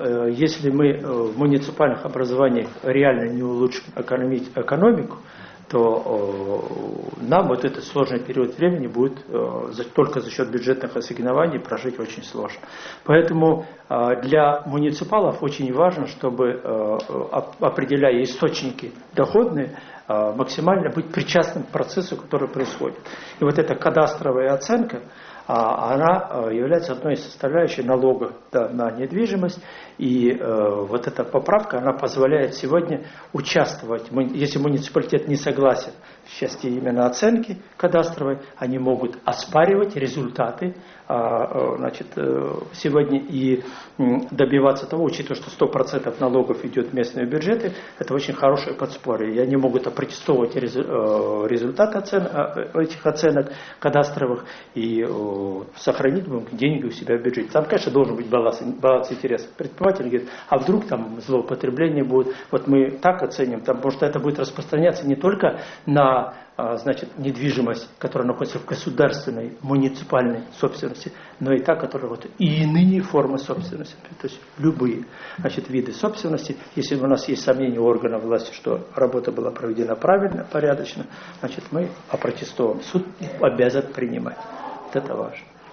если мы в муниципальных образованиях реально не улучшим экономику, то нам вот этот сложный период времени будет только за счет бюджетных ассигнований прожить очень сложно. Поэтому для муниципалов очень важно, чтобы, определяя источники доходные, максимально быть причастным к процессу, который происходит. И вот эта кадастровая оценка, она является одной из составляющих налога на недвижимость. И вот эта поправка, она позволяет сегодня участвовать. Если муниципалитет не согласен в части именно оценки кадастровой, они могут оспаривать результаты сегодня и добиваться того, учитывая, что 100% налогов идет в местные бюджеты, это очень хорошее подспорье. И они могут опротестовывать результаты этих оценок кадастровых и сохранить деньги у себя в бюджете. Там, конечно, должен быть баланс интересов. Предприниматель говорит, а вдруг там злоупотребление будет, вот мы так оценим, потому что это будет распространяться не только на недвижимость, которая находится в государственной, муниципальной собственности, но и та, которая и иные формы собственности, то есть любые виды собственности. Если у нас есть сомнения у органов власти, что работа была проведена правильно, порядочно, мы опротестуем. Суд обязан принимать. Вот это важно.